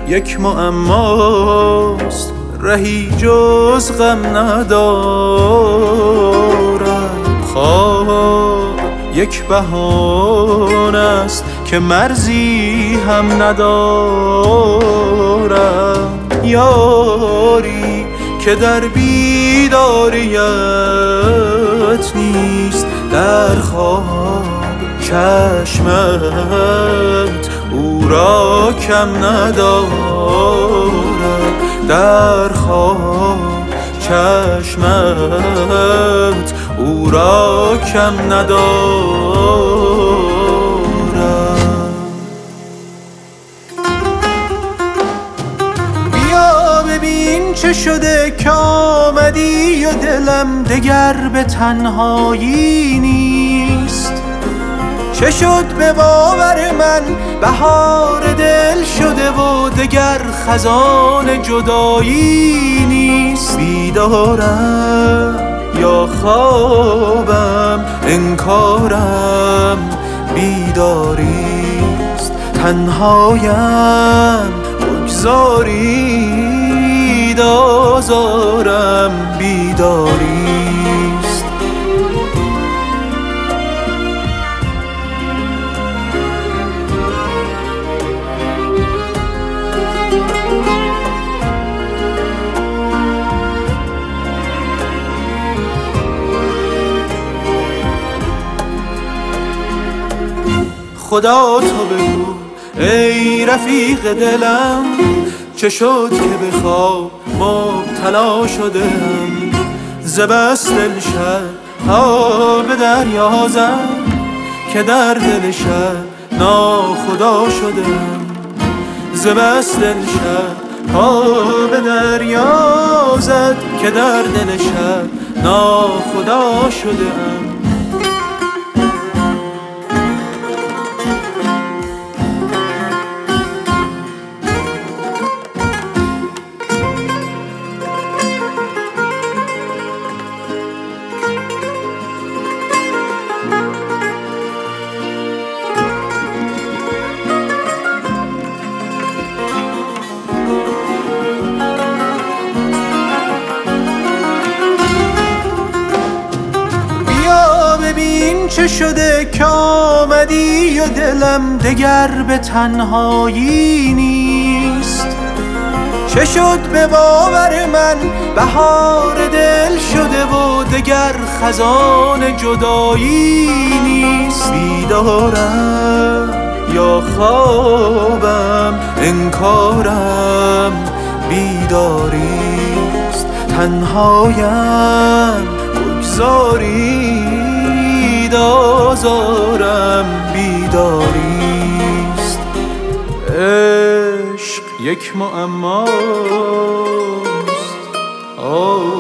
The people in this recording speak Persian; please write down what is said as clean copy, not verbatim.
یک معماست، رهی جز غم ندارم. خواب یک بهانه است که مرزی هم ندارم. یاری که در بیداریت نیست، در خواب چشمت او را کم ندارم. در خواب چشمت او را کم ندارم. بیا ببین چه شده که آمدی و دلم دگر به تنهایی نیست. چه شد به باور من بهار دل شده و دگر خزان جدایی نیست. بیدارم یا خوابم انکارم بیداریست. تنهایم بگذارید آزارم بیداریست. خدا تو بگو ای رفیق دلم، چه شد که به خواب مبتلا شدم. ز بس دل شب ها به دریا زد که در دل شب ناخدا شدم. ز بس دل شب ها به دریا زد که در دل شب ناخدا شدم. چه شده که آمدی و دلم دگر به تنهایی نیست. چه شد به باور من بهار دل شده و دگر خزان جدایی نیست. بیدارم یا خوابم انکارم بیداریست. تنهایم بگذارید آزارم بیداریست. عشق یک معماست